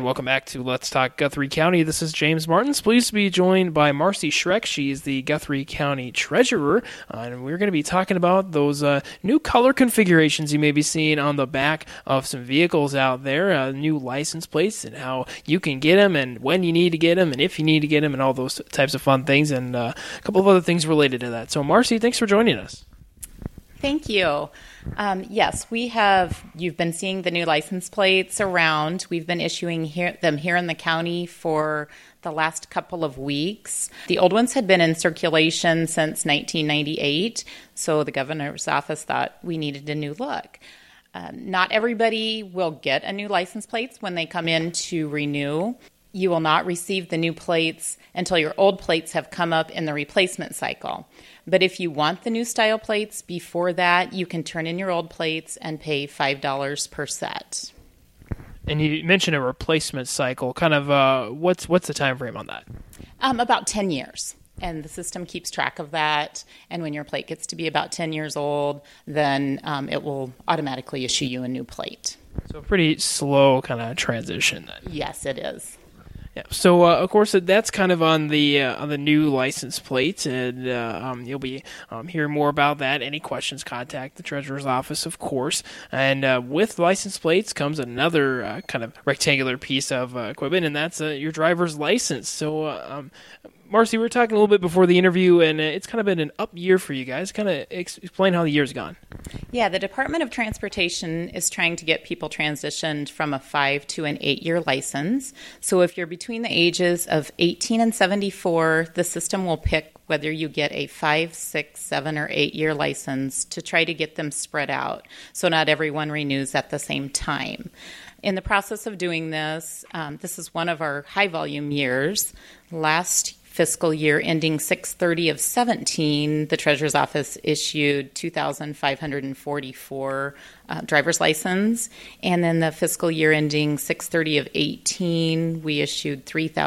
Welcome back to Let's Talk Guthrie County. This is James Martins. Pleased to be joined by Marcy Schreck. She is the Guthrie County Treasurer, and we're going to be talking about those new color configurations you may be seeing on the back of some vehicles out there, new license plates, and how you can get them, and when you need to get them, and if you need to get them, and all those types of fun things, and a couple of other things related to that. So, Marcy, thanks for joining us. Thank you. Yes, you've been seeing the new license plates around. We've been issuing them here in the county for the last couple of weeks. The old ones had been in circulation since 1998, so the governor's office thought we needed a new look. Not everybody will get a new license plates when they come in to renew. You will not receive the new plates until your old plates have come up in the replacement cycle. But if you want the new style plates before that, you can turn in your old plates and pay $5 per set. And you mentioned a replacement cycle. Kind of what's the time frame on that? About 10 years. And the system keeps track of that. And when your plate gets to be about 10 years old, then it will automatically issue you a new plate. So a pretty slow kind of transition then. Yes, it is. Yeah. So, of course, that's kind of on the new license plate, and you'll be hearing more about that. Any questions, contact the Treasurer's Office, of course. And with license plates comes another kind of rectangular piece of equipment, and that's your driver's license. So, Marcy, we were talking a little bit before the interview, and it's kind of been an up year for you guys. Kind of explain how the year's gone. Yeah, the Department of Transportation is trying to get people transitioned from a 5 to an 8-year license. So if you're between the ages of 18 and 74, the system will pick whether you get a 5, 6, 7, or 8-year license to try to get them spread out, so not everyone renews at the same time. In the process of doing this, this is one of our high-volume years. Last fiscal year ending 6/30 of 17, the Treasurer's Office issued 2,544 driver's license. And then the fiscal year ending 6/30 of 18, we issued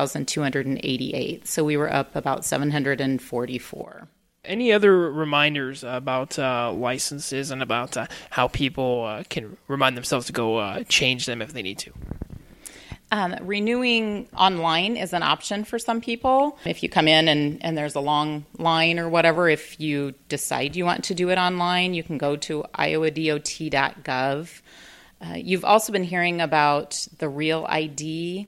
3,288. So we were up about 744. Any other reminders about licenses and about how people can remind themselves to go change them if they need to? Renewing online is an option for some people. If you come in and there's a long line or whatever, if you decide you want to do it online, you can go to iowadot.gov. You've also been hearing about the Real ID.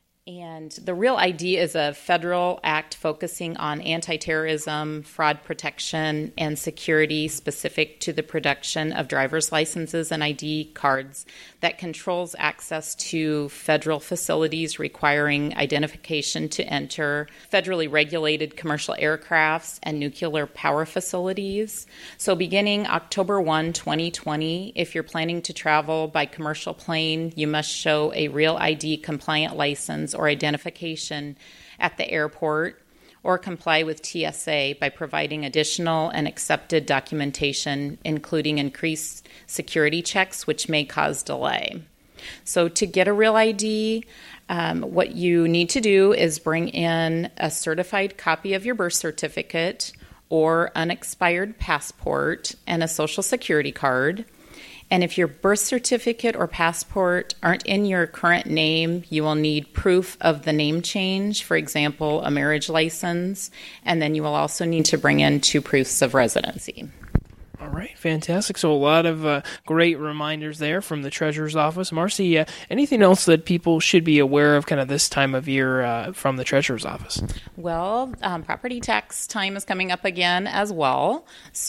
And the Real ID is a federal act focusing on anti-terrorism, fraud protection, and security specific to the production of driver's licenses and ID cards that controls access to federal facilities requiring identification to enter, federally regulated commercial aircrafts, and nuclear power facilities. So beginning October 1, 2020, if you're planning to travel by commercial plane, you must show a Real ID compliant license or identification at the airport, or comply with TSA by providing additional and accepted documentation, including increased security checks, which may cause delay. So to get a Real ID, what you need to do is bring in a certified copy of your birth certificate or unexpired passport and a Social Security card. And if your birth certificate or passport aren't in your current name, you will need proof of the name change, for example, a marriage license, and then you will also need to bring in 2 proofs of residency. All right, fantastic. So a lot of great reminders there from the Treasurer's Office. Marcy, anything else that people should be aware of kind of this time of year from the Treasurer's Office? Well, property tax time is coming up again as well.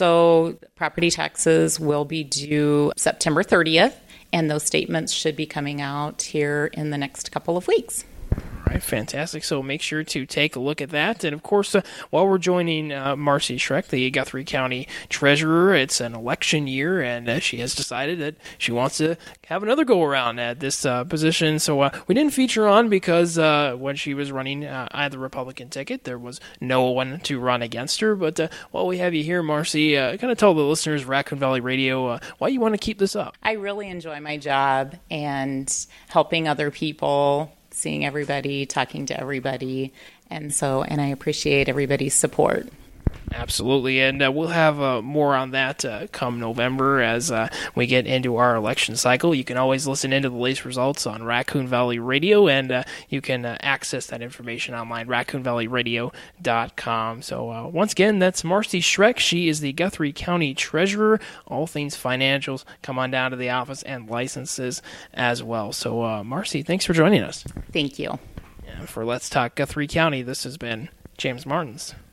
So property taxes will be due September 30th, and those statements should be coming out here in the next couple of weeks. All right, fantastic. So make sure to take a look at that. And, of course, while we're joining Marcy Schreck, the Guthrie County Treasurer, it's an election year, and she has decided that she wants to have another go-around at this position. So we didn't feature her on because when she was running either Republican ticket, there was no one to run against her. But while we have you here, Marcy, kind of tell the listeners, Raccoon Valley Radio, why you want to keep this up. I really enjoy my job and helping other people, seeing everybody, talking to everybody, and I appreciate everybody's support. Absolutely, and we'll have more on that come November as we get into our election cycle. You can always listen into the latest results on Raccoon Valley Radio, and you can access that information online, raccoonvalleyradio.com. So once again, that's Marcy Schreck. She is the Guthrie County Treasurer. All things financials. Come on down to the office, and licenses as well. So Marcy, thanks for joining us. Thank you. And for Let's Talk Guthrie County, this has been James Martins.